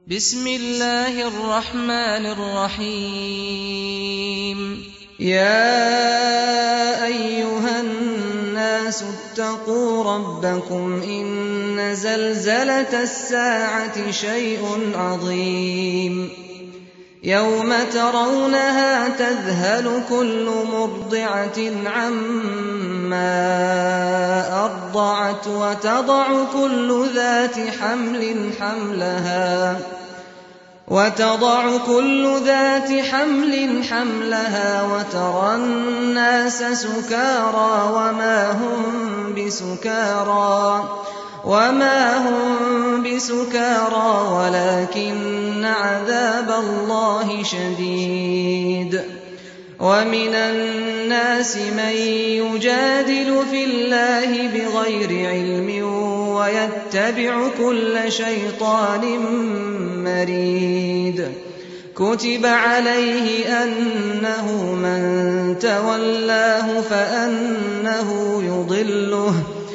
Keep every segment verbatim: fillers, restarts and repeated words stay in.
بسم الله الرحمن الرحيم يا أيها الناس اتقوا ربكم إن زلزلة الساعة شيء عظيم يوم ترونها تذهل كل مرضعة عما أرضعت وتضع كل ذات حمل حملها وتضع كل ذات حمل حملها وترى الناس سكارى وما هم بسكارى وما هم بسكارى ولكن عذاب الله شديد ومن الناس من يجادل في الله بغير علم ويتبع كل شيطان مريد كتب عليه أنه من تولاه فأنه يضله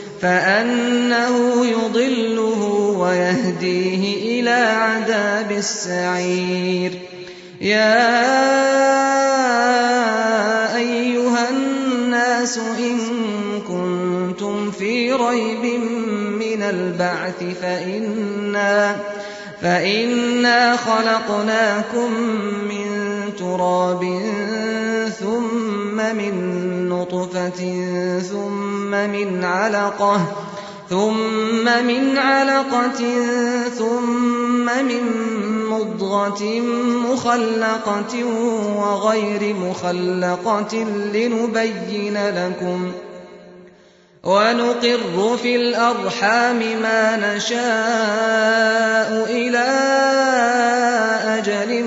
فأنه يضله ويهديه إلى عذاب السعير يا أيها الناس إن كنتم في ريب من البعث فإنا, فإنا خلقناكم من تراب ثم من نطفة ثم من علقة ثم من علقة ثم من مضغة مخلقة وغير مخلقة لنبين لكم ونقر في الأرحام ما نشاء إلى أجل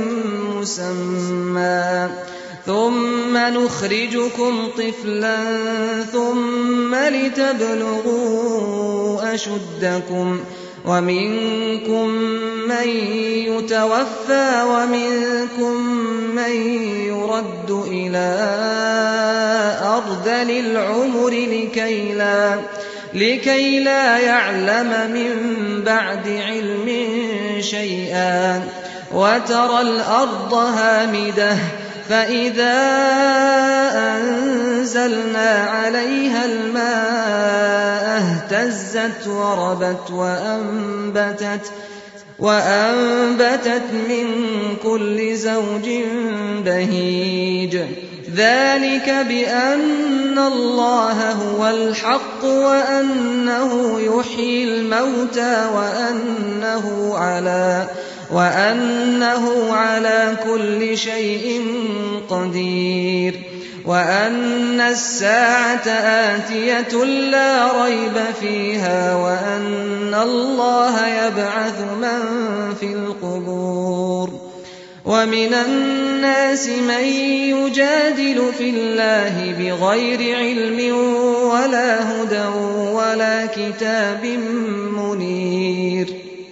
مسمى ثم نخرجكم طفلا ثم لتبلغوا أشدكم ومنكم من يتوفى ومنكم من يرد إلى أرذل العمر لكي لا, لكي لا يعلم من بعد علم شيئا وترى الأرض هامدة فإذا أنزلنا عليها الماء اهتزت وربت وأنبتت, وأنبتت من كل زوج بهيج ذلك بأن الله هو الحق وأنه يحيي الموتى وأنه على وأنه على كل شيء قدير وأن الساعة آتية لا ريب فيها وأن الله يبعث من في القبور ومن الناس من يجادل في الله بغير علم ولا هدى ولا كتاب منير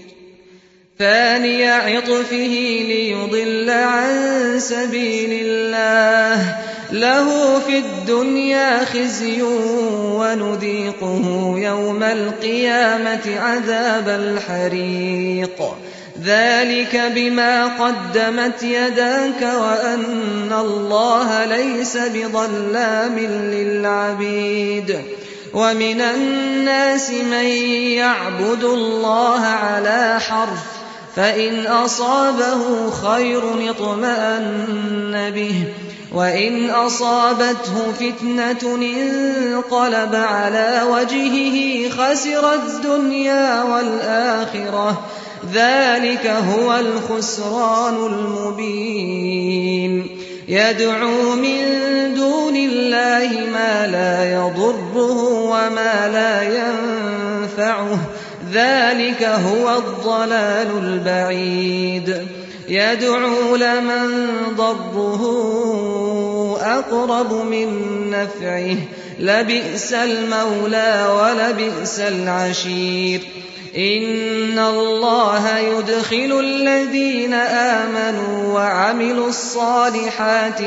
ثاني عطفه ليضل عن سبيل الله له في الدنيا خزي ونذيقه يوم القيامة عذاب الحريق ذلك بما قدمت يداك وأن الله ليس بظلام للعبيد ومن الناس من يعبد الله على حرف فإن أصابه خير اطمأن به وإن أصابته فتنة انقلب على وجهه خسر الدنيا والآخرة ذلك هو الخسران المبين يدعو من دون الله ما لا يضره وما لا ينفعه ذلك هو الضلال البعيد يدعو لمن ضره أقرب من نفعه لبئس المولى ولبئس العشير إن الله يدخل الذين آمنوا وعملوا الصالحات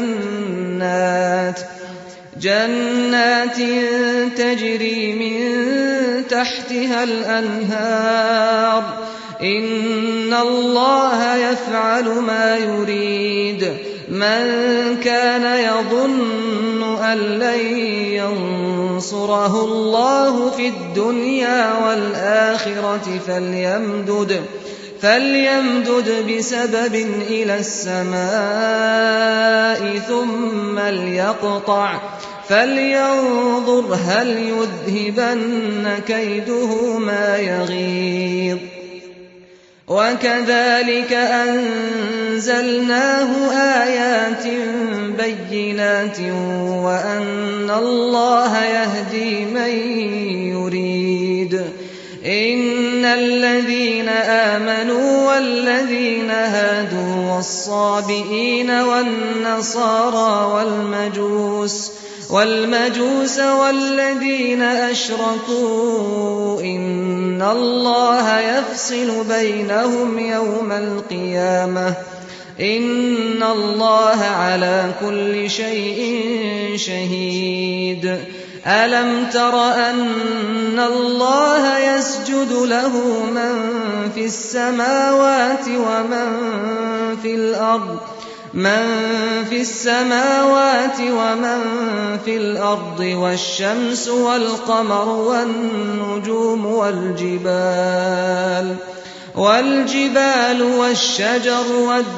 جنات جنات تجري من تحتها الأنهار إِنَّ اللَّهَ يَفْعَلُ مَا يُرِيدُ مَن كَانَ يَظُنُّ أَن لَّن يَنصُرَهُ اللَّهُ فِي الدُّنْيَا وَالْآخِرَةِ فَلْيَمْدُدْ فَلْيَمْدُدْ بِسَبَبٍ إِلَى السَّمَاءِ ثُمَّ لْيَقْطَعْ فَلْيَنظُرْ هَلْ يُذْهِبَنَّ كَيْدُهُ مَا يَغِيظُ وَكَذَٰلِكَ أَنزَلْنَاهُ آيَاتٍ بَيِّنَاتٍ وَأَنَّ اللَّهَ يَهْدِي مَن يُرِيدُ إِنَّ الَّذِينَ آمَنُوا وَالَّذِينَ هَادُوا وَالصَّابِئِينَ وَالنَّصَارَىٰ وَالْمَجُوسَ وَالْمَجُوسَ وَالَّذِينَ أَشْرَكُوا إِنَّ اللَّهَ يَفْصِلُ بَيْنَهُمْ يَوْمَ الْقِيَامَةِ ۚ إِنَّ اللَّهَ عَلَىٰ كُلِّ شَيْءٍ شَهِيدٌ أَلَمْ تَرَ أَنَّ اللَّهَ يَسْجُدُ لَهُ مَن فِي السَّمَاوَاتِ وَمَن فِي الْأَرْضِ مَن فِي السَّمَاوَاتِ وَمَن فِي الْأَرْضِ وَالشَّمْسُ وَالْقَمَرُ وَالنُّجُومُ وَالْجِبَالُ وَالْجِبَالُ وَالشَّجَرُ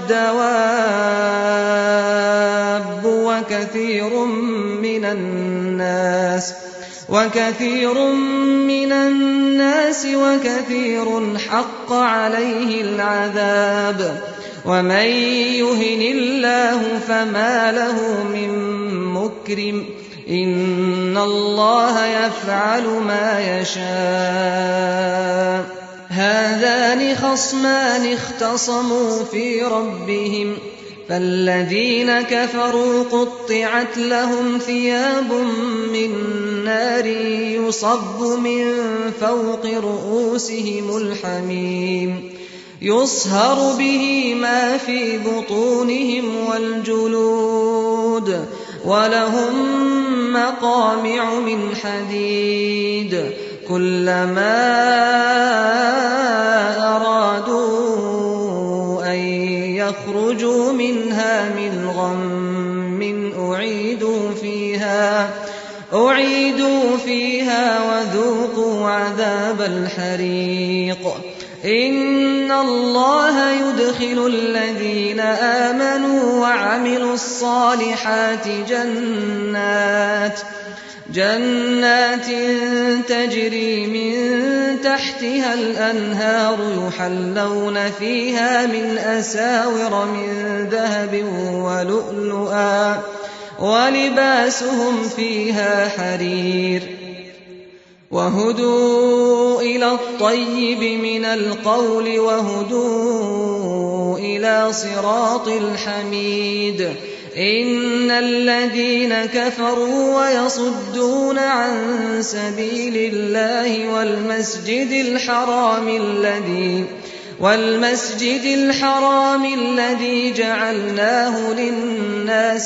وَالدَّوَابُّ وَكَثِيرٌ مِّنَ النَّاسِ وَكَثِيرٌ مِّنَ النَّاسِ وَكَثِيرٌ حَقَّ عَلَيْهِ الْعَذَابُ وَمَن يُهِنِ اللَّهُ فَمَا لَهُ مِن مُّكْرِمٍ إِنَّ اللَّهَ يَفْعَلُ مَا يَشَاءُ هَٰذَانِ خَصْمَانِ اخْتَصَمُوا فِي رَبِّهِمْ فَالَّذِينَ كَفَرُوا قُطِّعَتْ لَهُمْ ثِيَابٌ مِّن نَّارٍ يُصَبُّ مِن فَوْقِ رُءُوسِهِمُ الْحَمِيمُ يُصْهَرُ بِهِ مَا فِي بُطُونِهِمْ وَالْجُلُودُ وَلَهُم مَّقَامِعُ مِنْ حَدِيدٍ كُلَّمَا أَرَادُوا أَن يَخْرُجُوا مِنْهَا مِنْ غَمٍّ أُعِيدُوا فِيهَا أُعِيدُوا فِيهَا وَذُوقُوا عَذَابَ الْحَرِيقِ إِنَّ اللَّهَ يُدْخِلُ الَّذِينَ آمَنُوا وَعَمِلُوا الصَّالِحَاتِ جَنَّاتٍ جَنَّاتٍ تَجْرِي مِن تَحْتِهَا الْأَنْهَارُ يُحَلَّوْنَ فِيهَا مِنْ أَسَاوِرَ مِن ذَهَبٍ وَلُؤْلُؤًا وَلِبَاسُهُمْ فِيهَا حَرِيرٌ وَهُدُوا إِلَى الطَّيِّبِ مِنَ الْقَوْلِ وَهُدُوا إِلَىٰ صِرَاطِ الْحَمِيدِ إِنَّ الَّذِينَ كَفَرُوا وَيَصُدُّونَ عَن سَبِيلِ اللَّهِ وَالْمَسْجِدِ الْحَرَامِ الَّذِي وَالْمَسْجِدِ الْحَرَامِ الَّذِي جَعَلْنَاهُ لِلنَّاسِ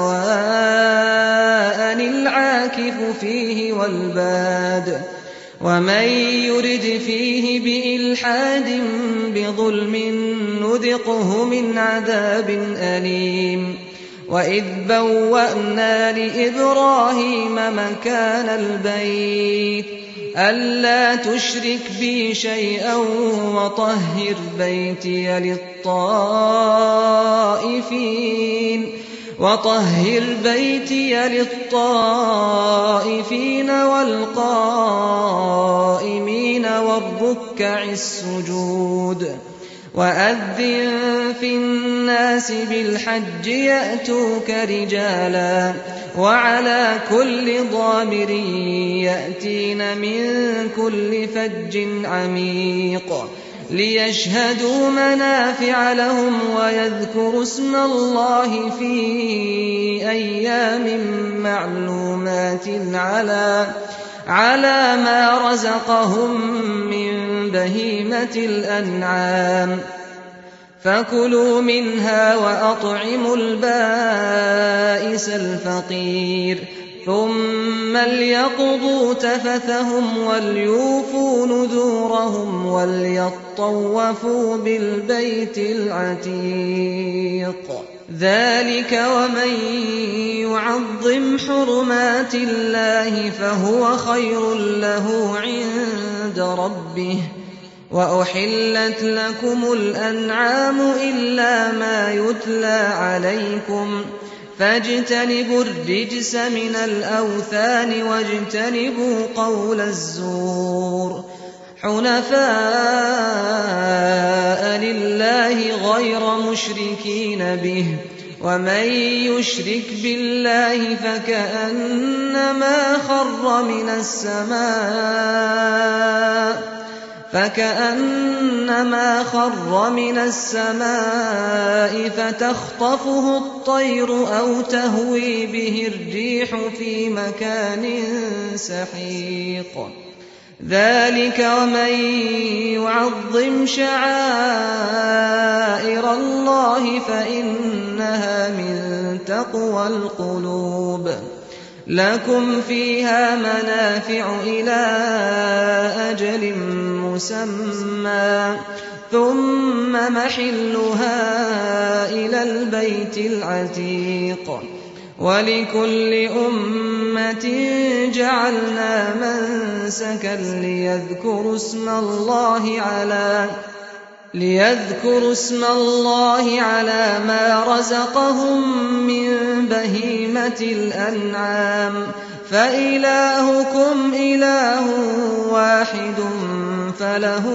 سَوَاءً الْعَاكِفُ فِيهِ وَالْبَادِ وَمَن يُرِدْ فِيهِ بِإِلْحَادٍ بِظُلْمٍ نُّذِقْهُ مِنْ عَذَابٍ أَلِيمٍ وَإِذْ بَوَّأْنَا لِإِبْرَاهِيمَ مَكَانَ الْبَيْتِ أَلَّا تُشْرِكْ بِي شَيْئًا وَطَهِّرْ بَيْتِيَ لِلطَّائِفِينَ وَطَهِّرْ بَيْتِيَ لِلطَّائِفِينَ وَالْقَائِمِينَ وَالرُّكَّعِ السُّجُودِ وَأَذِّن فِي النَّاسِ بِالْحَجِّ يَأْتُوكَ رِجَالًا وَعَلَىٰ كُلِّ ضَامِرٍ يَأْتِينَ مِن كُلِّ فَجٍّ عَمِيقٍ لِيَشْهَدُوا مَنَافِعَ لَهُمْ وَيَذْكُرُوا اسْمَ اللَّهِ فِي أَيَّامٍ مَّعْلُومَاتٍ عَلَىٰ عَلَىٰ مَا رَزَقَهُم مِّن بَهِيمَةِ الْأَنْعَامِ فَكُلُوا مِنْهَا وَأَطْعِمُوا الْبَائِسَ الْفَقِيرَ ثم ليقضوا تفثهم وليوفوا نذورهم وليطوفوا بالبيت العتيق ذلك ومن يعظم حرمات الله فهو خير له عند ربه وأحلت لكم الأنعام إلا ما يتلى عليكم فاجتنبوا الرجس من الأوثان واجتنبوا قول الزور حنفاء لله غير مشركين به ومن يشرك بالله فكأنما خر من السماء فكأنما خر من السماء فتخطفه الطير أو تهوي به الريح في مكان سحيق ذلك ومن يعظم شعائر الله فإنها من تقوى القلوب لكم فيها منافع إلى أجل مسمى ثم محلها إلى البيت العتيق ولكل أمة جعلنا منسكا ليذكروا اسم الله على ليذكروا اسم الله على ما رزقهم من بهيمة الأنعام فإلهكم إله واحد فله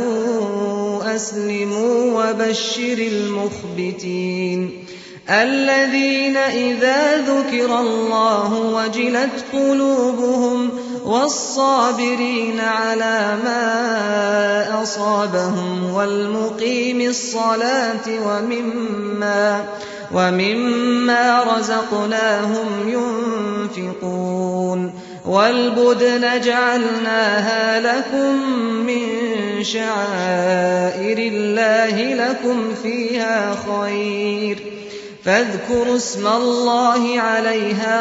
أسلموا وبشر المخبتين الذين إذا ذكر الله وجلت قلوبهم والصابرين على ما أصابهم والمقيم الصلاة ومما ومما رزقناهم ينفقون والبدن جعلناها لكم من شعائر الله لكم فيها خير فاذكروا اسم الله عليها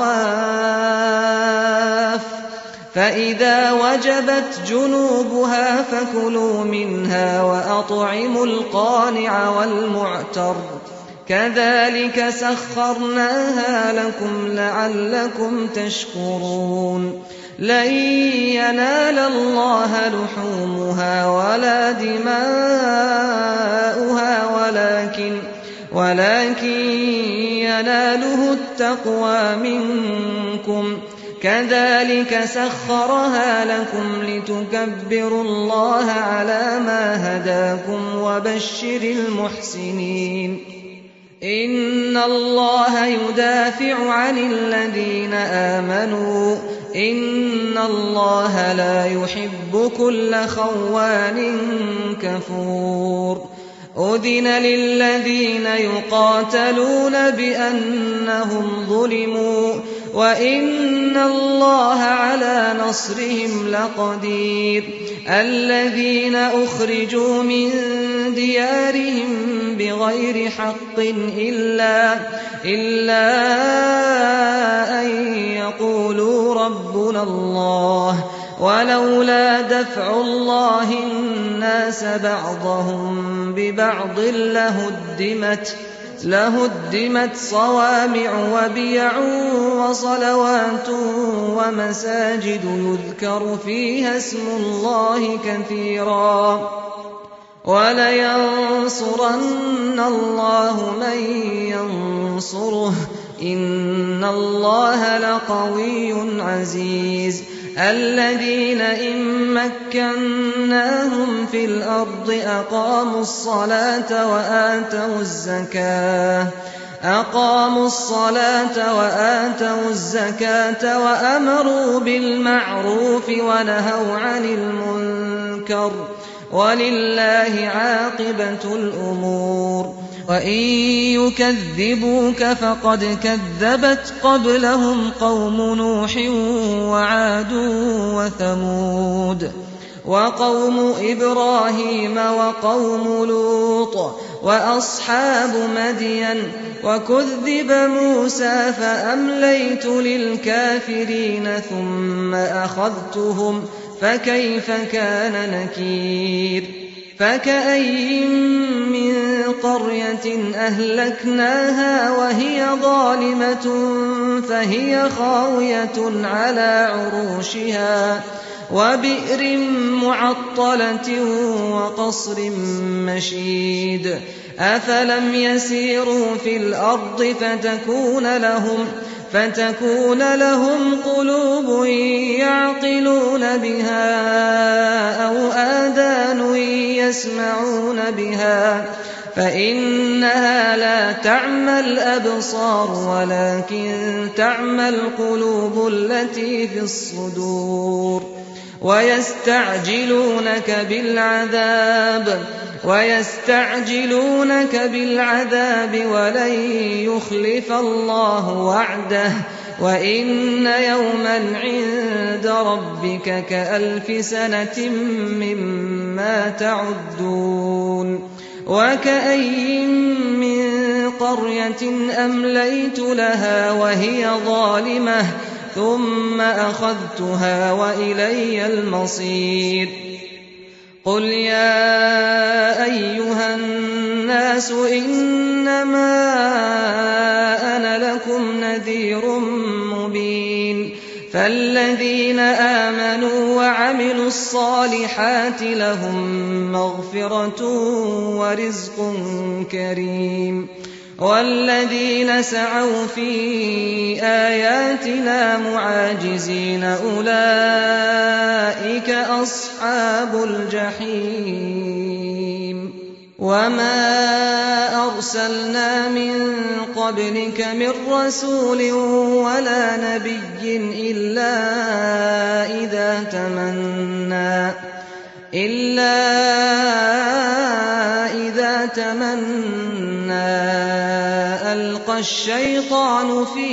صواف فإذا وجبت جنوبها فكلوا منها وأطعموا القانع والمعتر كذلك سخرناها لكم لعلكم تشكرون لن ينال الله لحومها ولا دماؤها ولكن ولكن يناله التقوى منكم كذلك سخرها لكم لتكبروا الله على ما هداكم وبشر المحسنين إن الله يدافع عن الذين آمنوا إن الله لا يحب كل خوان كفور أذن للذين يقاتلون بأنهم ظلموا وإن الله على نصرهم لقدير الذين أخرجوا من ديارهم بغير حق إلا, إلا أن يقولوا ربنا الله ولولا دفع الله الناس بعضهم ببعض لهدمت لهدمت صوامع وبيع وصلوات ومساجد يذكر فيها اسم الله كثيرا ولينصرن الله من ينصره إن الله لقوي عزيز الذين إن مكناهم في الأرض أقاموا الصلاة وآتوا الزكاة أقاموا الصلاة وآتوا الزكاة وأمروا بالمعروف ونهوا عن المنكر ولله عاقبة الأمور وإن يكذبوك فقد كذبت قبلهم قوم نوح وعاد وثمود وقوم إبراهيم وقوم لوط وأصحاب مدين وكذب موسى فأمليت للكافرين ثم أخذتهم فكيف كان نكير فكأين من قرية أهلكناها وهي ظالمة فهي خاوية على عروشها وبئر معطلة وقصر مشيد أفلم يسيروا في الأرض فتكون لهم فتكون لهم قلوب يعقلون بها أو آذان يسمعون بها فإنها لا تعمى الأبصار ولكن تعمى القلوب التي في الصدور ويستعجلونك بالعذاب ويستعجلونك بالعذاب ولن يخلف الله وعده وإن يوما عند ربك كألف سنة مما تعدون وكأين من قرية أمليت لها وهي ظالمة ثم أخذتها وإلي المصير قل يا أيها الناس إنما أنا لكم نذير مبين فالذين آمنوا وعملوا الصالحات لهم مغفرة ورزق كريم والذين سعوا في آياتنا معاجزين أولئك أصحاب الجحيم وما أرسلنا من قبلك من رسول ولا نبي إلا إذا تمنى إلا إذا تمنى ألقى الشيطان في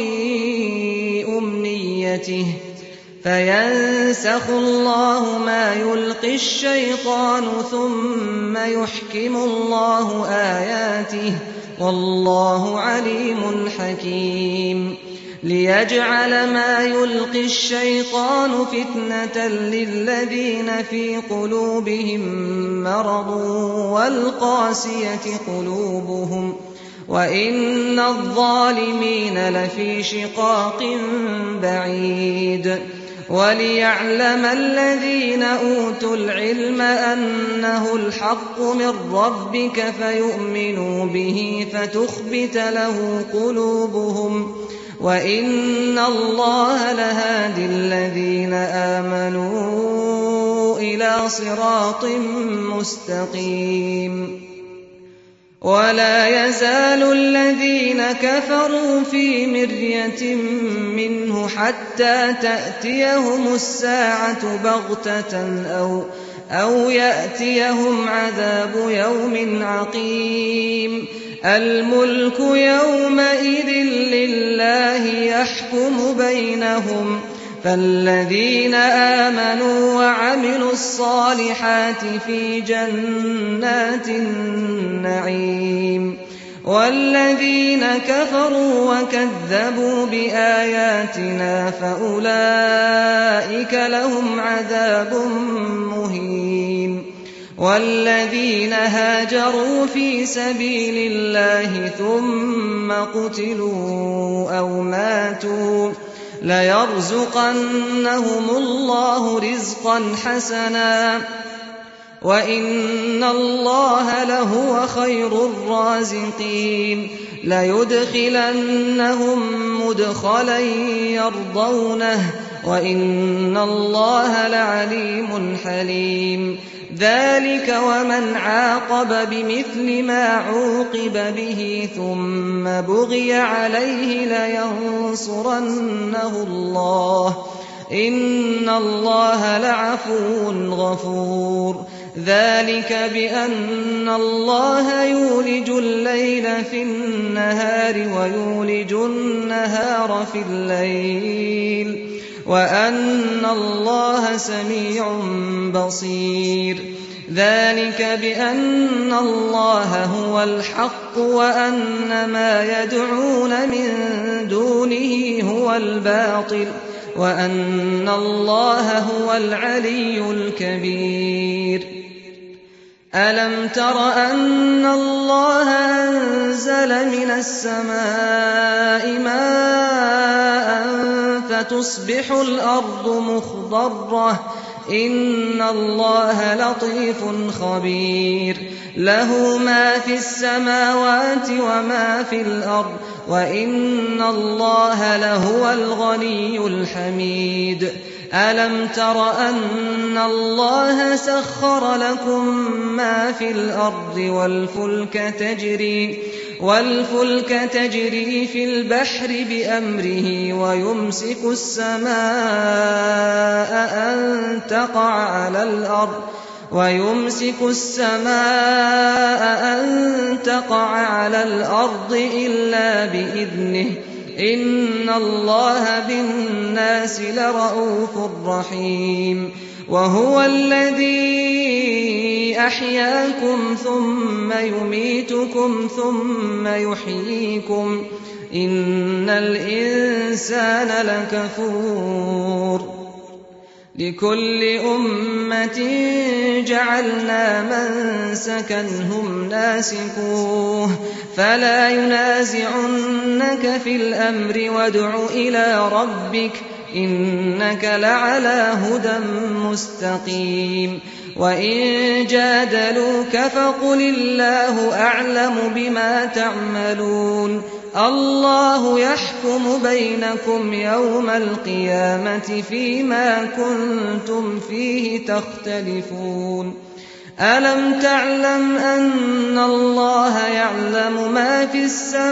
أمنيته فينسخ الله ما يلقي الشيطان ثم يحكم الله آياته والله عليم حكيم ليجعل ما يلقي الشيطان فتنة للذين في قلوبهم مرض والقاسية قلوبهم وإن الظالمين لفي شقاق بعيد وليعلم الذين أوتوا العلم أنه الحق من ربك فيؤمنوا به فتخبت له قلوبهم وإن الله لهادي الذين آمنوا إلى صراط مستقيم ولا يزال الذين كفروا في مرية منه حتى تأتيهم الساعة بغتة أو, أو يأتيهم عذاب يوم عقيم الملك يومئذ لله يحكم بينهم فالذين آمنوا وعملوا الصالحات في جنات النعيم والذين كفروا وكذبوا بآياتنا فأولئك لهم عذاب مهين والذين هاجروا في سبيل الله ثم قتلوا أو ماتوا ليرزقنهم الله رزقا حسنا وإن الله لهو خير الرازقين ليدخلنهم مدخلا يرضونه وإن الله لعليم حليم ذلك ومن عاقب بمثل ما عوقب به ثم بغي عليه لينصرنه الله إن الله لعفو غفور ذلك بأن الله يولج الليل في النهار ويولج النهار في الليل وأن الله سميع بصير ذلك بأن الله هو الحق وأن ما يدعون من دونه هو الباطل وأن الله هو العلي الكبير ألم تر أن الله أنزل من السماء ماء فتصبح الأرض مخضرة إن الله لطيف خبير له ما في السماوات وما في الأرض وإن الله لهو الغني الحميد ألم تر أن الله سخر لكم ما في الأرض والفلك تجري والفلك تجري في البحر بأمره ويمسك السماء أن تقع على الأرض ويمسك السماء أن تقع على الأرض إلا بإذنه إن الله بالناس لرءوف رحيم وهو الذي أحياكم ثم يميتكم ثم يحييكم إن الإنسان لكفور لكل أمة جعلنا منسكا هم ناسكوه فلا ينازعنك في الأمر وادع إلى ربك إنك لعلى هدى مستقيم وإن جادلوك فقل الله أعلم بما تعملون الله يحكم بينكم يوم القيامة فيما كنتم فيه تختلفون ألم تعلم أن الله يعلم ما في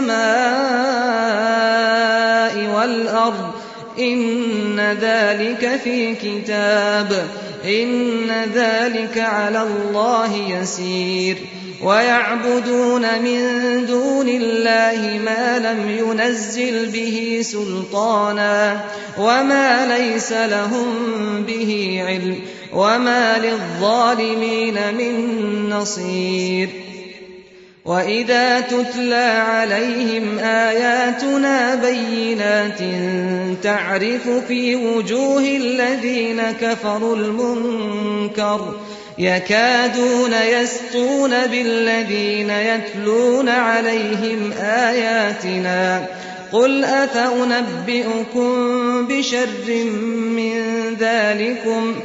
السماء والأرض إن ذلك في كتاب إن ذلك على الله يسير ويعبدون من دون الله ما لم ينزل به سلطانا وما ليس لهم به علم وما للظالمين من نصير وإذا تتلى عليهم آياتنا بينات تعرف في وجوه الذين كفروا المنكر يكادون يسطون بالذين يتلون عليهم آياتنا قل أفأنبئكم بشر من ذلكم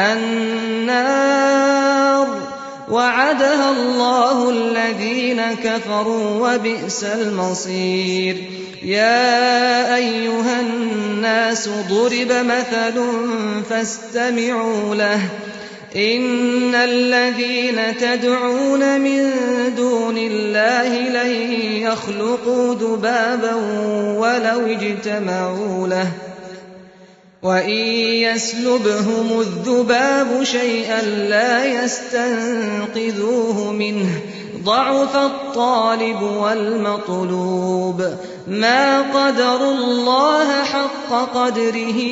النار وعدها الله الذين كفروا وبئس المصير يا أيها الناس ضرب مثل فاستمعوا له إن الذين تدعون من دون الله لن يخلقوا ذبابا ولو اجتمعوا له وإن يسلبهم الذباب شيئا لا يستنقذوه منه ضعف الطالب والمطلوب ما قدروا الله حق قدره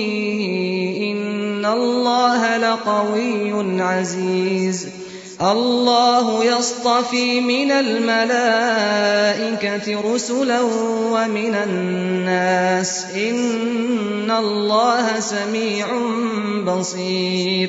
إن الله لقوي عزيز الله يصطفي من الملائكة رسلا ومن الناس إن الله سميع بصير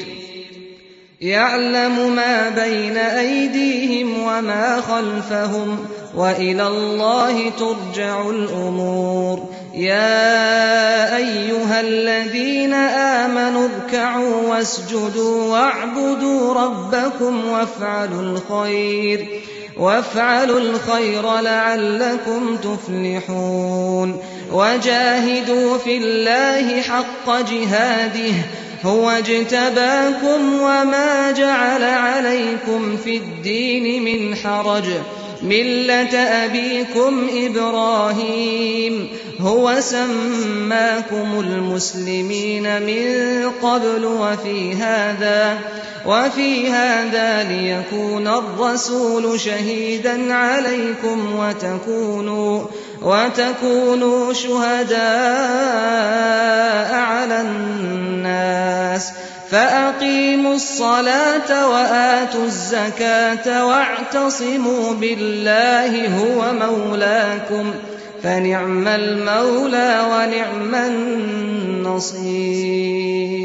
يعلم ما بين أيديهم وما خلفهم وإلى الله ترجع الأمور يا أيها الذين آمنوا اركعوا واسجدوا واعبدوا ربكم وافعلوا الخير وافعلوا الخير لعلكم تفلحون وجاهدوا في الله حق جهاده هو اجتباكم وما جعل عليكم في الدين من حرج ملة أبيكم إبراهيم هو سماكم المسلمين من قبل وفي هذا وفي هذا ليكون الرسول شهيدا عليكم وتكونوا وتكونوا شهداء على الناس فأقيموا الصلاة وآتوا الزكاة واعتصموا بالله هو مولاكم فنعم المولى ونعم النصير.